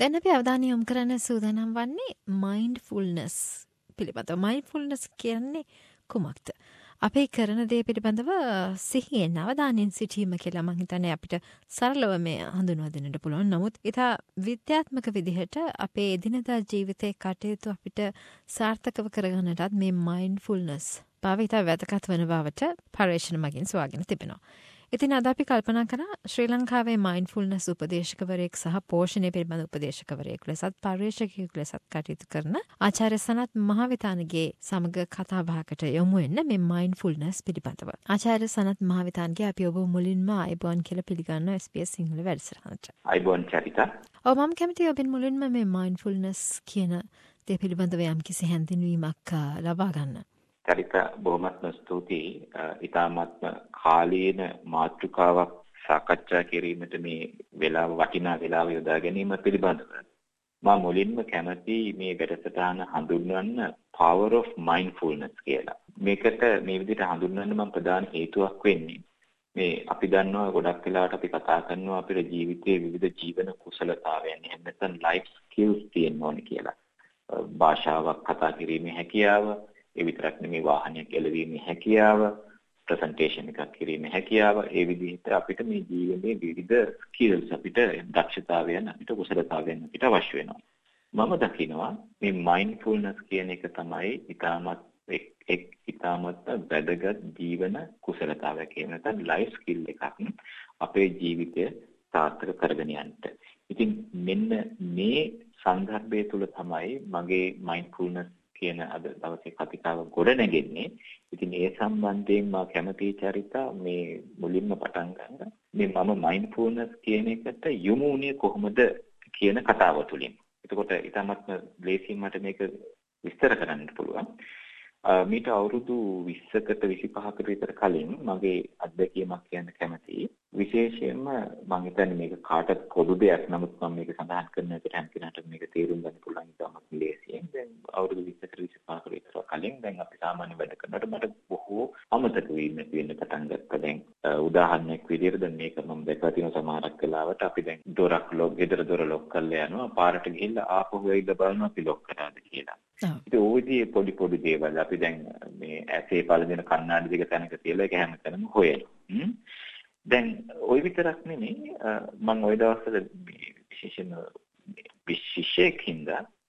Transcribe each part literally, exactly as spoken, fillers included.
දැන් අපි අවධානය යොමු කරන්න සූදානම් වන්නේ මයින්ඩ්ෆුල්නස් පිළිබඳව. මයින්ඩ්ෆුල්නස් කියන්නේ කුමක්ද? අපේ කරන දේ පිළිබඳව සිහියෙන් අවධානයෙන් සිටීම කියලා මම හිතන්නේ අපිට සරලව මේ හඳුන්වා දෙන්නට පුළුවන්. නමුත් ඊට විද්‍යාත්මක විදිහට අපේ එදිනදා ජීවිතයේ කටයුතු අපිට සාර්ථකව කරගන්නටත් මේ මයින්ඩ්ෆුල්නස් භාවිත වැදගත් වන බවට පර්යේෂණ මගින් සොයාගෙන තිබෙනවා. ඉතින් අද අපි කල්පනා කරා ශ්‍රී ලංකාවේ මයින්ඩ්ෆුල්නස් උපදේශකවරයෙක් සහ පෝෂණය පිළිබඳ උපදේශකවරයෙක් ලෙසත් පර්යේෂකයෙකු ලෙසත් කටයුතු කරන ආචාර්ය සනත් මහවිතානගේ සමග කතා බහකට යොමු වෙන්න මේ මයින්ඩ්ෆුල්නස් පිළිබඳව. ආචාර්ය සනත් මහවිතානගේ අපි ඔබ මුලින්ම ආයුබෝවන් කියලා පිළිගන්නවා එස් බී එස් සිංහල වැඩසටහනට. ආයුබෝවන් චරිතා. ඔව් මම කැමතියි ඔබෙන් මුලින්ම මේ මයින්ඩ්ෆුල්නස් කියන දේ පිළිබඳව යම්කිසි හැඳින්වීමක් ලබා ගන්න. චරිත බොහොමත්ම ස්තුතියි. ඊටාත්ම කාලීන මාතෘකාවක් සාකච්ඡා කිරීමට මේ වෙලාව වටිනා වෙලාව යොදා ගැනීම පිළිබඳව මම මුලින්ම කැමති මේ වැඩසටහන හඳුන්වන්න power of mindfulness කියලා. මේකට මේ විදිහට හඳුන්වන්න මම ප්‍රධාන හේතුවක් වෙන්නේ මේ අපි දන්නවා ගොඩක් වෙලාවට අපි කතා කරනවා අපේ ජීවිතයේ විවිධ ජීවන කුසලතාවයන් එහෙම නැත්නම් life skills තියෙන්න ඕනේ කියලා. භාෂාවක් කතා කිරීමේ හැකියාව, ඒ විතරක් නෙමෙයි වාහනයක් එළවීමේ හැකියාව, ප්‍රසන්ටේෂන් එකක් කිරීමේ හැකියාව, ඒ විදිහට අපිට මේ ජීවිතයේ විවිධ ස්කිල්ස් අපිට දක්ෂතාවයන් අපිට කුසලතාවයන් අපිට අවශ්‍ය වෙනවා. මම දකිනවා මේ මයින්ඩ්ෆුල්නස් කියන එක තමයි ඊටමත් එක් ඊටමත් වැදගත් ජීවන කුසලතාවයක් කියන නැත්නම් ලයිෆ් ස්කිල් එකක් අපේ ජීවිතය සාර්ථක කරගෙන යන්න. ඉතින් මෙන්න මේ සංදර්භය තුල තමයි මගේ මයින්ඩ්ෆුල්නස් කියන අද දවසේ කතිකාව ගොඩ නැගෙන්නේ. ඉතින් ඒ සම්බන්ධයෙන් මා කැමති චරිතා මේ මුලින්ම පටන් ගන්න. මේ මම මයින්ඩ්ෆුල්නස් කියන එකට යොමු වුණේ කොහොමද කියන කතාව තුලින්. එතකොට ඊටමත් ලේසියෙන් මට මේක විස්තර කරන්න පුළුවන්. මීට අවුරුදු විස්සකට විසිපහකට විතර කලින් මගේ අත්දැකීමක් කියන්න කැමතියි. විශේෂයෙන්ම මම හිතන්නේ මේක කාටත් පොදු දෙයක්. නමුත් මම මේක සඳහන් කරන එකට හැම කෙනාටම මේක තේරුම් ගන්න පුළුවන් ඉතාමත් ලේසියෙන්. දැන් අවුරුදු විස්සකට විසිපහකට විතර කලින් දැන් අපි සාමාන්‍ය වැඩ කරනකොට මට බොහෝ අමතක වීම වෙන්න පටන් ගත්තා. දැන් උදාහරණයක් විදිහට දැන් මේක මම දැකලා තියෙන සමහරක් වෙලාවට අපි දැන් දොරක් ලොක් ගෙදර දොර ලොක් කරලා යනවා. පාරට ගිහිල්ලා ආපහු වෙයිද බලනවා අපි ලොක් කරාද කියලා. ඉතින් ওই විදිහේ පොඩි පොඩි දේවල් අපි දැන් මේ ඇසේ පළඳින කණ්ණාඩි දෙක තැනක තියලා ඒක හැමතැනම හොයනවා. දැන් ওই විතරක් නෙමෙයි මම ওই දවස්වල විශේෂයෙන්ම විශේෂයෙන්ද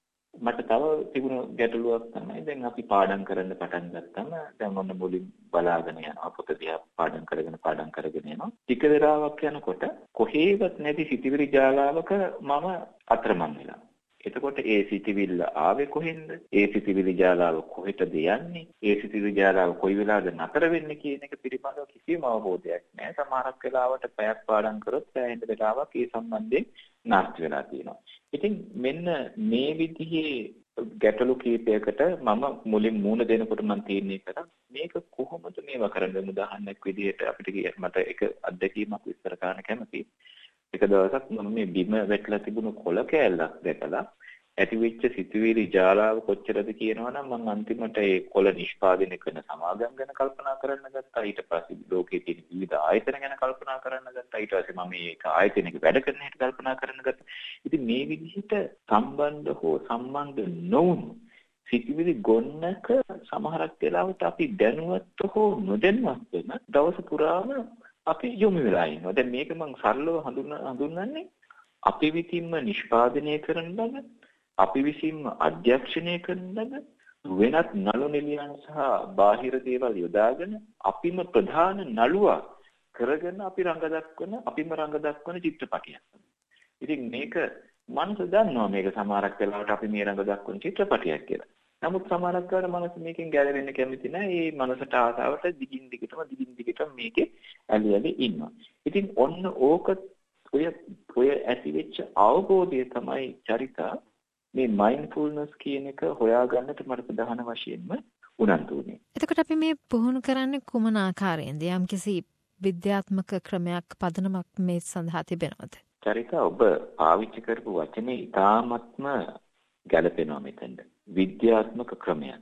මට තව තිබුණු ගැටලුවක් තමයි දැන් අපි පාඩම් කරන්න පටන් ගත්තම දැන් මොන මුලින් බලාගෙන යනවා පොත දිහා පාඩම් කරගෙන පාඩම් කරගෙන යනවා. ටික වෙලාවක් යනකොට කොහේවත් නැති සිතිවිලි ජාලාවක මම අතරමං වෙලා. එතකොට ඒ සිතිවිල්ල ආවේ කොහෙන්ද? ඒ සිතිවිලි ජාලාව කොහෙටද යන්නේ? ඒ සිතිවිලි ජාලාව කොයි වෙලාවද නතර වෙන්නේ කියන එක පිළිබඳව කිසිම අවබෝධයක් නැහැ. සමහරක් වෙලාවට පැයක් පාඩම් කරොත් පැයෙන් වෙලාවක් ඒ සම්බන්ධයෙන් නාස්ති වෙලා තියෙනවා. ඉතින් මෙන්න මේ විදිහේ ගැටලු කීපයකට මම මුලින් මූණ දෙනකොට මම තීරණය කරා මේක කොහොමද මේවා කරන්නේ? උදාහරණයක් විදිහට අපිට මට එක අත්දැකීමක් විස්තර කරන්න කැමතියි. එක දවසක් මම මේ බිම වැටලා තිබුණු කොළ කෑල්ලක් දැකලා ඇතිවෙච්ච සිතුවිලි ජාලාව කොච්චරද කියනවනම් මම අන්තිමට ඒ කොළ නිෂ්පාදනය කරන සමාගම් ගැන කල්පනා කරන්න ගත්තා. ඊට පස්සේ ලෝකයේ තියෙන විවිධ ආයතන ගැන කල්පනා කරන්න ගත්තා. ඊට පස්සේ මම මේක ආයතනයක වැඩ කරන හැටි කල්පනා කරන්න ගත්තා. ඉතින් මේ විදිහට සම්බන්ධ හෝ සම්බන්ධ නොවුණු සිතුවිලි ගොන්නක සමහරක් වෙලාවට අපි දැනුවත් හෝ නොදැනුවත් වෙන දවස පුරාම අපි යොමු වෙලා ඉන්නවා. දැන් මේක මම සරලව හඳුන්වන්නේ අපි විසින්ම නිෂ්පාදනය කරන ලද අපි විසින්ම අධ්‍යක්ෂණය කරන ලද වෙනත් නළු නිලියන් සහ බාහිර දේවල් යොදාගෙන අපිම ප්‍රධාන නළුවා කරගෙන අපි රඟ දක්වන අපිම රඟ දක්වන චිත්‍රපටයක්. ඉතින් මේක මනස දන්නවා මේක සමහරක් වෙලාවට අපි මේ රඟ දක්වන චිත්‍රපටයක් කියලා. නමුත් සමහරක් වෙලාවට මනස මේකෙන් ගැලවෙන්න කැමති නැහැ. මේ මනසට ආසාවට දිගින් දිගටම දිගින් දිගටම මේකේ ඇලි ඇලි ඉන්නවා. ඉතින් ඔන්න ඕක ඔය ඔය ඇතිවෙච්ච අවබෝධය තමයි චරිතා මේ මයින්ඩ්ෆුල්නස් කියන එක හොයාගන්නට මට ප්‍රධාන වශයෙන්ම උනන්දු වුණේ. එතකොට අපි මේ පුහුණු කරන්නේ කුමන ආකාරයෙන්ද? යම්කිසි විද්‍යාත්මක ක්‍රමයක් පදනමක් මේ සඳහා තිබෙනවද? චරිතා ඔබ පාවිච්චි කරපු වචනේ ඉතාමත්ම ගැළපෙනවා මෙතනට. විද්‍යාත්මක ක්‍රමයක්.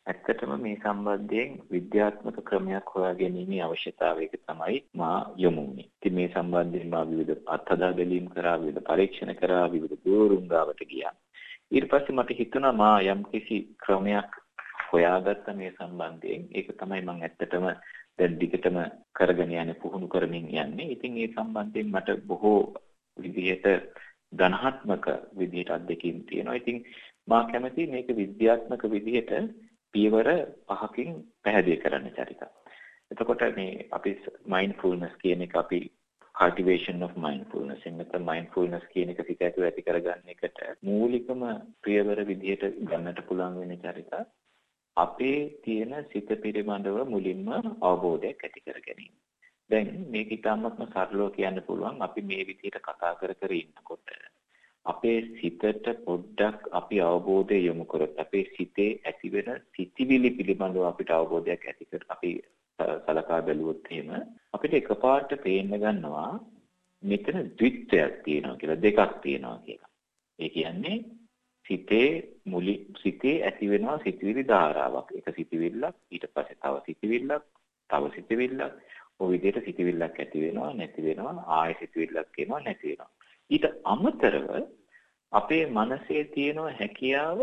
ඇත්තටම මේ සම්බන්ධයෙන් විද්‍යාත්මක ක්‍රමයක් හොයා ගැනීමේ අවශ්‍යතාවයක තමයි මා යොමු වුනේ. ඉතින් මේ සම්බන්ධයෙන් මා විවිධ අත්හදා බැලීම් කරා, විවිධ පරීක්ෂණ කරා, විවිධ ගුරුවරුන් ගාවට ගියා. ඊට පස්සේ මට හිතුණා මා යම්කිසි ක්‍රමයක් හොයාගත්ත මේ සම්බන්ධයෙන්. ඒක තමයි මම ඇත්තටම දැන් දිගටම කරගෙන යන්නේ, පුහුණු කරමින් යන්නේ. ඉතින් මේ සම්බන්ධයෙන් මට බොහෝ විදිහට ධනාත්මක විදිහට අත්දැකීම් තියෙනවා. ඉතින් මා කැමති මේක විද්‍යාත්මක විදිහට පියවර පහකින් පැහැදිලි කරන්න චරිත. එතකොට මේ අපි mindfulness කියන එක අපි cultivation of mindfulness එන්නත mindfulness කියන එක සිත ඇතුළේ ඇති කරගන්න එකට මූලිකම පියවර විදිහට ගන්නට පුළුවන් වෙන චරිත අපේ තියෙන සිත පිළිබඳව මුලින්ම අවබෝධයක් ඇති කර ගැනීම. දැන් මේක ඉතාමත්ම සරලව කියන්න පුළුවන්. අපි මේ විදිහට කතා කර කර ඉන්නකොට අපේ සිතට පොඩ්ඩක් අපි අවබෝධය යොමු කරොත් අපේ සිතේ ඇතිවෙන සිතිවිලි පිළිබඳව අපිට අවබෝධයක් ඇති කර අපි සලකා බැලුවොත් එහෙම අපිට එකපාරට පේන්න ගන්නවා මෙතන ද්විත්වයක් තියෙනවා කියලා, දෙකක් තියෙනවා කියලා. ඒ කියන්නේ සිතේ මුලි සිතේ ඇති වෙනවා සිතිවිලි ධාරාවක්. එක සිතිවිල්ලක්, ඊට පස්සේ තව සිතිවිල්ලක්, තව සිතිවිල්ලක්. ඔය විදිහට සිතිවිල්ලක් ඇති වෙනවා, නැති වෙනවා, ආයෙ සිතිවිල්ලක් එනවා, නැති වෙනවා. ඊට අමතරව අපේ මනසේ තියෙන හැකියාව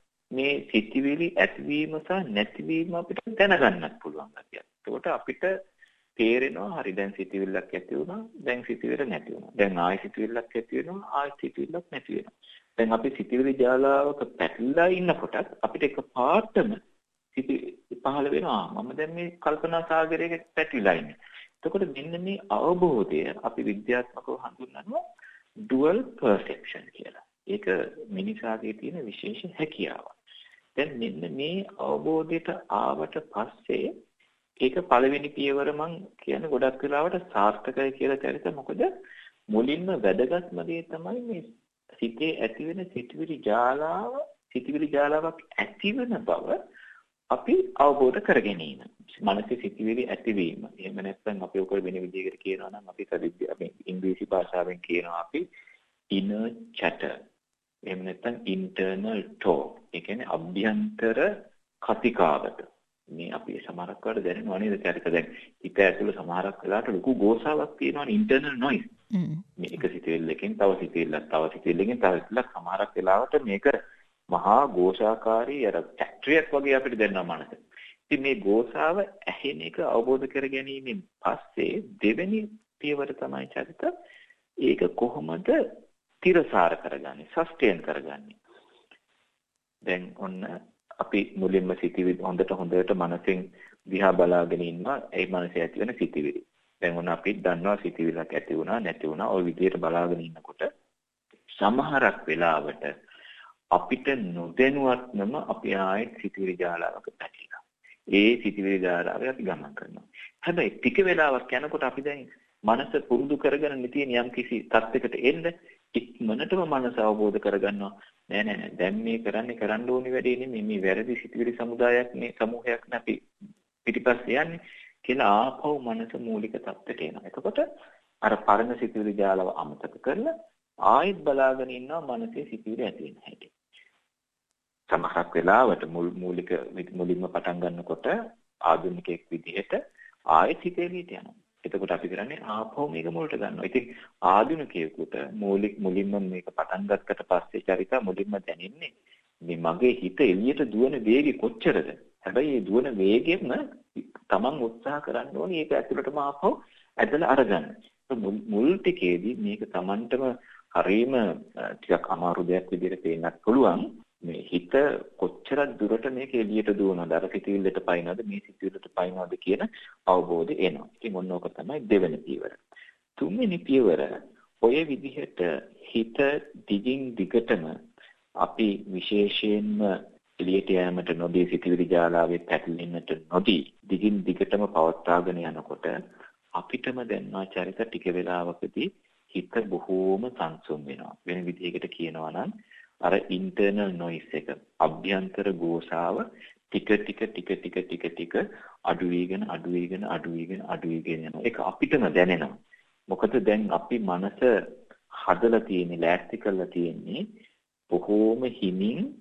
මේ සිතිවිලි ඇතිවීම සහ නැතිවීම අපිට දැනගන්නත් පුළුවන් ගැතියක්. ඒකට අපිට තේරෙනවා හරි දැන් සිතිවිල්ලක් ඇති වුණා, දැන් සිතිවිල්ල නැති වුණා. දැන් ආයෙ සිතිවිල්ලක් ඇති වෙනවා, ආයෙ සිතිවිල්ලක් නැති වෙනවා. දැන් අපි සිතිවිලි ජාලාවක පැටලලා ඉන්නකොට අපිට එකපාරටම සිති පහළ වෙනවා මම දැන් මේ කල්පනා සාගරයක පැටලලා ඉන්නේ. එතකොට මෙන්න මේ අවබෝධය අපි විද්‍යාත්මකව හඳුන්වනවා dual perception කියලා. ඒක මිනිසාගේ තියෙන විශේෂ හැකියාවක්. දැන් මෙන්න මේ අවබෝධයට ආවට පස්සේ ඒක පළවෙනි පියවර මම කියන්නේ ගොඩක් වෙලාවට සාර්ථකයි කියලා චරිත. මොකද මුලින්ම වැදගත්ම දේ තමයි මේ සිතේ ඇතිවෙන සිතිවිලි ජාලාව, සිතිවිලි ජාලාවක් ඇතිවෙන බව අපි අවබෝධ කර ගැනීම. මනසේ සිතිවිලි ඇතිවීම. එහෙම නැත්නම් අපි ඔක වෙන විදිහකට කියනවා නම් අපි සවිද්‍ය අපි ඉංග්‍රීසි භාෂාවෙන් කියනවා අපි inner chatter. එහෙම නැත්නම් internal talk. ඒ කියන්නේ අභ්‍යන්තර කතිකාවත. මේ අපි සමහරක් වල දැනෙනවා නේද චරිත දැන් හිත ඇතුළේ සමහරක් වෙලාවට ලොකු ගෝසාවක් තියෙනවනේ internal noise. මේ එක සිතිවිල්ලකින් තව සිතිවිල්ලක් තව සිතිවිල්ලකින් තව සිතිවිල්ලක් සමහරක් වෙලාවට මේක මහා ഘോഷාකාරී අර ෆැක්ටරියක් වගේ අපිට දැනෙනවා මනස. ඉතින් මේ ഘോഷාව ඇහෙන එක අවබෝධ කර ගැනීමෙන් පස්සේ දෙවෙනි පියවර තමයි චරිත. ඒක කොහොමද තිරසාර කරගන්නේ, සස්ටේන් කරගන්නේ. දැන් ඔන්න අපි මුලින්ම සිතිවිලි හොඳට හොඳට මනසෙන් දිහා බලාගෙන ඉන්නවා. ඒ මනසේ ඇති වෙන සිතිවිලි. දැන් ඔන්න අපි දන්නවා සිතිවිල්ලක් ඇති වුණා නැති වුණා. ওই විදිහට බලාගෙන ඉන්නකොට සමහරක් වෙලාවට අපිට නොදැනුවත්වම අපි ආයෙත් සිතිවිලි ජාලාවක පැටලෙනවා. ඒ සිතිවිලි ජාලාවේ අපි ගමන් කරනවා. හැබැයි ටික වෙලාවක් යනකොට අපි දැන් මනස පුරුදු කරගෙන තියෙන යම් කිසි තත්යකට එන්න ඉක්මනටම මනස අවබෝධ කරගන්නවා. නෑ නෑ නෑ දැන් මේ කරන්නේ කරන්න ඕනි වැඩේ නෙමෙයි, මේ වැරදි සිතිවිලි සමුදායක් මේ සමූහයක් නැපි පිටිපස්සේ යන්නේ කියලා ආපහු මනස මූලික තත්ත්වයට එනවා. එතකොට අර පරණ සිතිවිලි ජාලාව අමතක කරලා ආයෙත් බලාගෙන ඉන්නවා මනසේ සිතිවිලි ඇති වෙන හැටි. සමහරක් වෙලාවට මූලික මුලින්ම පටන් ගන්නකොට ආධුනිකයෙක් විදිහට ආයෙත් හිතේලියට යනවා. එතකොට අපි කරන්නේ ආපහු මේක මුලට ගන්නවා. ඉතින් ආධුනිකයෙකුට මූලික මුලින්ම මේක පටන් ගත්තට පස්සේ චරිත මුලින්ම දැනෙන්නේ මේ මගේ හිත එළියට දුවන වේගය කොච්චරද? හැබැයි මේ දුවන වේගෙම තමන් උත්සාහ කරන්න ඕනේ ඒක ඇතුළටම ආපහු ඇදලා අරගන්න. මුල් ටිකේදී මේක තමන්ටම හරීම ටිකක් අමාරු දෙයක් විදිහට පේන්නත් පුළුවන්. මේ හිත කොච්චර දුරට මේක එළියට දුවනවද, අර සිතිවිල්ලට පයින්නවද, මේ සිතිවිල්ලට පයින්නවද කියන අවබෝධය එනවා. ඉතින් මොන ඕක තමයි දෙවෙනි පියවර. තුන්වෙනි පියවර ඔය විදිහට හිත දිගින් දිගටම අපි විශේෂයෙන්ම එළියට යෑමට නොදී සිතිවිලි ජාලාවේ පැටලෙන්නට නොදී දිගින් දිගටම පවත්වාගෙන යනකොට අපිටම දැනනවා චරිත ටික වෙලාවකදී හිත බොහෝම සංසුන් වෙනවා. වෙන විදිහකට කියනවා නම් අර ඉන්ටර්නල් නොයිස් එක, අභ්‍යන්තර ഘോഷාව ටික ටික ටික ටික ටික ටික අඩු වීගෙන අඩු වීගෙන අඩු වීගෙන අඩු වීගෙන යනවා. ඒක අපිටම දැනෙනවා. මොකද දැන් අපි මනස හදලා තියෙන්නේ, ලෑස්ති කරලා තියෙන්නේ බොහෝම හිමින්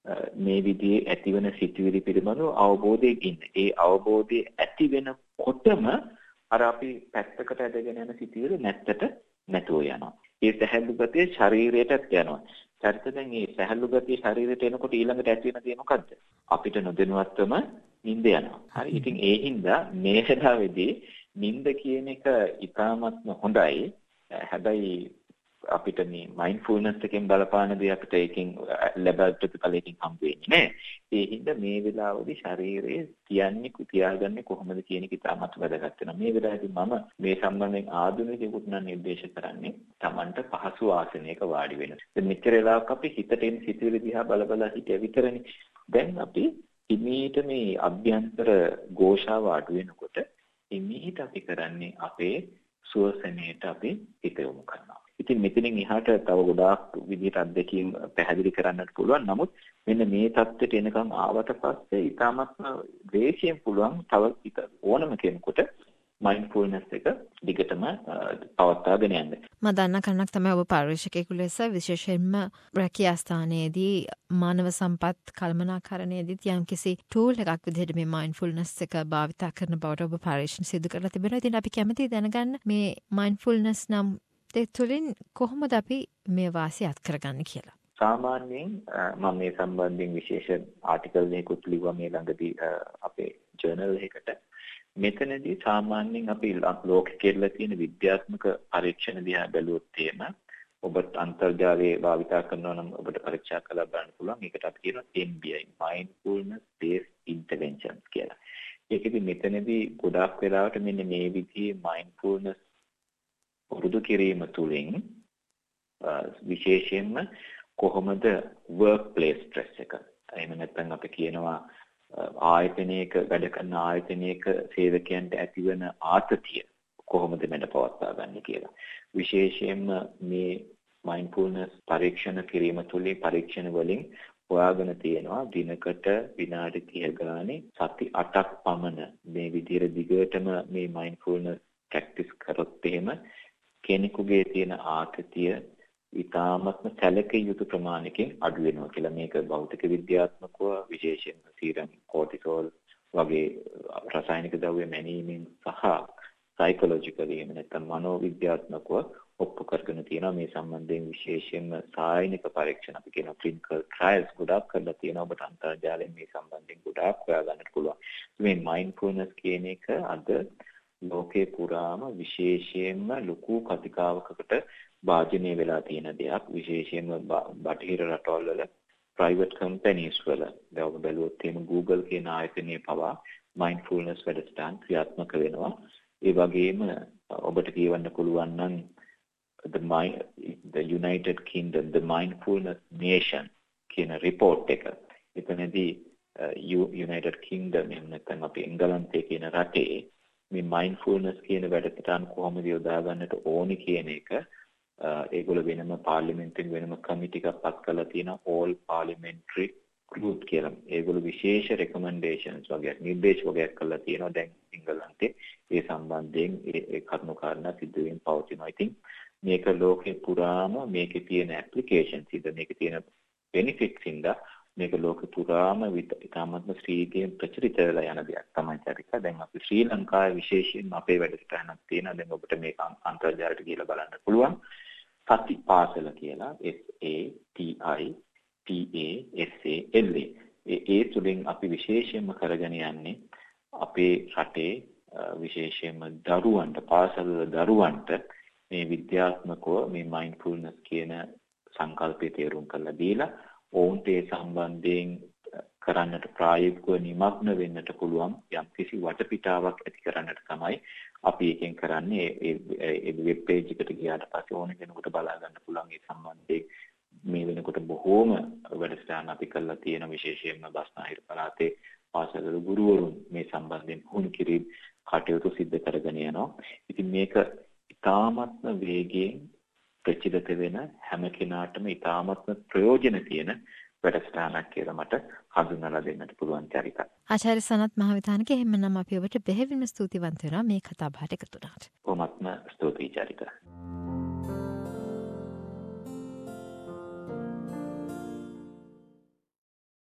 මේ විදිහේ ඇතිවන සිතුවිලි පිළිබඳව අවබෝධයෙන් ඉන්න. ඒ අවබෝධය ඇති වෙනකොටම අර අපි පැත්තකට ඇදගෙන යන සිතුවිලි නැත්තට නැතුව යනවා. ඒ සැහැල්ලු ගතිය ශරීරයටත් යනවා. චරිත දැන් මේ සැහැල්ලු ගතිය ශරීරයට එනකොට ඊළඟට ඇති වෙන දේ මොකද්ද? අපිට නොදැනුවත්වම නිින්ද යනවා. හරි. ඉතින් ඒ හින්දා මේ වෙලාවේදී නිින්ද කියන එක ඉතාමත්ම හොඳයි. හැබැයි අපිට මේ මයින්ඩ්ෆුල්නස් එකෙන් බලපාන දේ අපිට ඒකෙන් ලැබෙන ප්‍රතිඵලයෙන් හම්බ වෙන්නේ නැහැ. ඒ හින්දා මේ වෙලාවේදී ශරීරයේ තියන්නේ තියාගන්නේ කොහොමද කියන එක ඉතාමත් වැදගත් වෙනවා. මේ වෙලාවේදී මම මේ සම්බන්ධයෙන් ආධුනිකයෙකුට නම් නිර්දේශ කරන්නේ Tamanට පහසු ආසනයක වාඩි වෙන්න. දැන් මෙච්චර වෙලාවක් අපි හිතට එන සිතුවිලි දිහා බල බල හිටිය විතරනේ. දැන් අපි ඉමීට මේ අභ්‍යන්තර ഘോഷාව අඩු වෙනකොට ඉමීට අපි කරන්නේ අපේ සුවසනයට අපි හිත යොමු කරනවා. ඉතින් මෙතනින් එහාට තව ගොඩාක් විදිහට අත්දැකීම් පැහැදිලි කරන්නත් පුළුවන්. නමුත් මෙන්න මේ தත්ත්වයට එනකම් ආවට පස්සේ ඊටාත්ම වේශයෙන් පුළුවන් තව ඕනම කෙනෙකුට මයින්ඩ්ෆුල්නස් එක දිගටම පවත්වාගෙන යන්න. මම දන්න කරුණක් තමයි ඔබ පරිශකයෙකු ලෙස විශේෂයෙන්ම රැකියා ස්ථානයේදී මානව සම්පත් කළමනාකරණයේදී යම්කිසි ටූල් එකක් විදිහට මේ මයින්ඩ්ෆුල්නස් එක භාවිත කරන බවට ඔබ පරිශන සිදු කරලා තිබෙනවා. ඉතින් අපි කැමතියි දැනගන්න මේ මයින්ඩ්ෆුල්නස් නම් ඒ තුළින් කොහොමද අපි මේ වාසිය අත් කරගන්නේ කියලා. සාමාන්‍යයෙන් මම මේ සම්බන්ධයෙන් විශේෂ ආටිකල් එකකුත් ලිව්වා මේ ළඟදී අපේ ජර්නල් එකකට. මෙතනදී සාමාන්‍යයෙන් අපි ලෝකෙ කියලා තියෙන විද්‍යාත්මක පරීක්ෂණ දිහා බැලුවොත් එහෙම ඔබට අන්තර්ජාලයේ භාවිතා කරනවා නම් ඔබට පරීක්ෂා කරලා බලන්න පුළුවන්. ඒකට අපි කියනවා M B I Mindfulness Based Interventions කියලා. ඒකෙදි මෙතනදී ගොඩාක් වෙලාවට මෙන්න මේ විදිහේ mindfulness පුරුදු කිරීම තුළින් විශේෂයෙන්ම කොහොමද work place stress එක එහෙම නැත්නම් අපි කියනවා ආයතනයක වැඩ කරන ආයතනයක සේවකයන්ට ඇතිවන ආතතිය කොහොමද මෙන්න පවත්වා ගන්න කියලා. විශේෂයෙන්ම මේ mindfulness පරීක්ෂණ කිරීම තුළින් පරීක්ෂණ වලින් හොයාගෙන තියෙනවා දිනකට විනාඩි තිහ ගානේ සති අටක් පමණ මේ විදිහට දිගටම මේ mindfulness practice කරොත් එහෙම කෙනෙකුගේ තියෙන ආතතිය ඉතාමත්ම සැලකිය යුතු ප්‍රමාණයකින් අඩු වෙනවා කියලා. මේක භෞතික විද්‍යාත්මකව විශේෂයෙන්ම සීරම් කෝටිසෝල් වගේ රසායනික ද්‍රව්‍ය මැනීමෙන් සහ සයිකොලොජිකලි එහෙම නැත්නම් මනෝවිද්‍යාත්මකව ඔප්පු කරගෙන තියෙනවා. මේ සම්බන්ධයෙන් විශේෂයෙන්ම සායනික පරීක්ෂණ අපි කියන ක්ලිනිකල් ට්‍රයල්ස් ගොඩාක් කරලා තියෙනවා. ඔබට අන්තර්ජාලයෙන් මේ සම්බන්ධයෙන් ගොඩාක් හොයාගන්න පුළුවන්. මේ මයින්ඩ්ෆුල්නස් කියන එක අද ලෝකේ පුරාම විශේෂයෙන්ම ලොකු කතිකාවකකට භාජනය වෙලා තියෙන දෙයක්. විශේෂයෙන්ම බටහිර රටවල් වල ප්‍රයිවට් කම්පැනිස් වල දැන් ඔබ බැලුවොත් එහෙම Google කියන ආයතනයේ පවා මයින්ඩ්ෆුල්නස් වැඩසටහන් ක්‍රියාත්මක වෙනවා. ඒ වගේම ඔබට කියවන්න පුළුවන් නම් the mind the United Kingdom the Mindfulness Nation කියන report එක. එතනදී United Kingdom එහෙම නැත්නම් අපි එංගලන්තයේ කියන රටේ මේ මයින්ඩ්ෆුල්නස් කියන වැඩසටහන කොහොමද යොදා ගන්නට ඕනි කියන එක ඒගොල්ලෝ වෙනම පාර්ලිමේන්තුවෙන් වෙනම කමිටි එකක් පත් කරලා තියෙනවා all parliamentary group කියලා. ඒගොල්ලෝ විශේෂ recommendations වගේ නිර්දේශ වගේ කරලා තියෙනවා. දැන් එංගලන්තේ ඒ සම්බන්ධයෙන් ඒ කරුණු කාරණා සිද්ධ වෙමින් පවතිනවා. ඉතින් මේක ලෝකේ පුරාම මේකේ තියෙන applications ඉද මේකේ තියෙන benefits ඉඳලා මේක ලෝක පුරාම ඉතාමත්ම ශ්‍රීකයෙන් ප්‍රචලිත වෙලා යන දෙයක් තමයි චරික. දැන් අපි ශ්‍රී ලංකාවේ විශේෂයෙන් අපේ වැඩසටහනක් තියෙනවා. දැන් ඔබට මේක අන්තර්ජාලයට ගිහලා බලන්න පුළුවන්. සති පාසල කියලා S A T I P A S A L A. ඒ තුලින් අපි විශේෂයෙන්ම කරගෙන යන්නේ අපේ රටේ විශේෂයෙන්ම දරුවන්ට පාසල් දරුවන්ට මේ විද්‍යාත්මකව මේ මයින්ඩ්ෆුල්නස් කියන සංකල්පය තේරුම් කරලා දීලා ඔවුන්ට ඒ සම්බන්ධයෙන් කරන්නට ප්‍රායෝගිකව නිමග්න වෙන්නට පුළුවන් යම් කිසි වටපිටාවක් ඇති කරන්නට තමයි අපි එකෙන් කරන්නේ. ඒ වෙබ් පේජ් එකට ගියාට පස්සේ ඕන කෙනෙකුට බලා ගන්න පුළුවන් ඒ සම්බන්ධයෙන් මේ වෙනකොට බොහෝම වැඩසටහන් අපි කරලා තියෙන විශේෂයෙන්ම බස්නාහිර පළාතේ පාසල් ගුරුවරුන් මේ සම්බන්ධයෙන් පුහුණු කිරීම කටයුතු සිදු කරගෙන යනවා. ඉතින් මේක ඉතාමත්ම වේගයෙන් ප්‍රචලිත වෙන හැම කෙනාටම ඉතාමත්ම ප්‍රයෝජන තියෙන වැඩසටහනක් කියලා මට හඳුන්වලා දෙන්නට පුළුවන් චරිතයක්. ආචාර්ය සනත් මහවිතානක එහෙමනම් අපි ඔබට බෙහෙවින්ම ස්තුතිවන්ත වෙනවා මේ කතා බහට එකතු වුණාට. කොහොමත්ම ස්තුතියි චරිත.